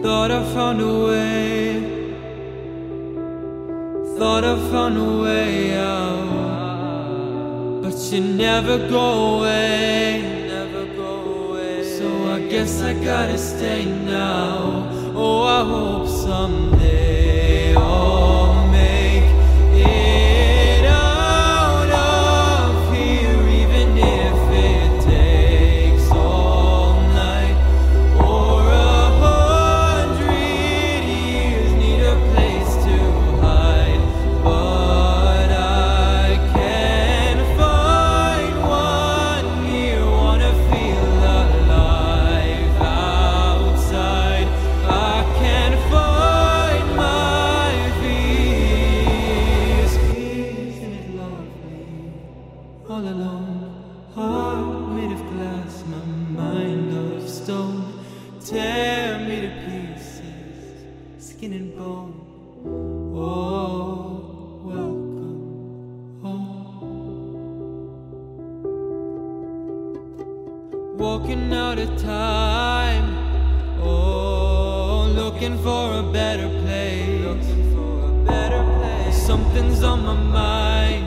Thought I found a way, thought I found a way out, but you never go away, never go away. So I guess I gotta stay now. Oh, I hope someday I'll make it out of here, even if it takes all night or 100 years. Need a place to hide, but I can't find one here. Wanna feel alive outside. I can't find my fears. Isn't it lovely? All alone, heart made of glass, my mind of stone. Tear me to pieces, skin and bone. Oh, welcome home. Walking out of time, oh, looking for a better place. Something's on my mind,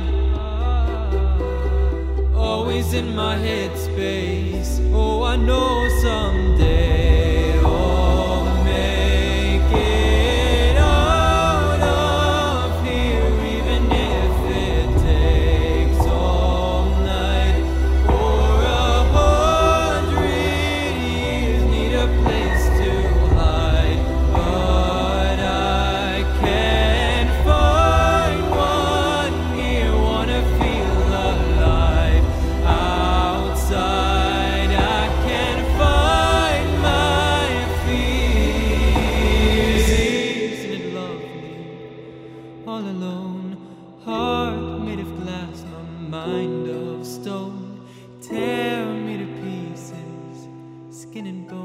always in my headspace. Oh, I know someday I'll make it out of here, even if it takes all night or 100 years. Need a place to hide, but I can't find one here. Wanna feel alive outside. I can't find my fears. Isn't it lovely? All alone, heart made of glass, my mind of stone. Tear me to pieces, skin and bone.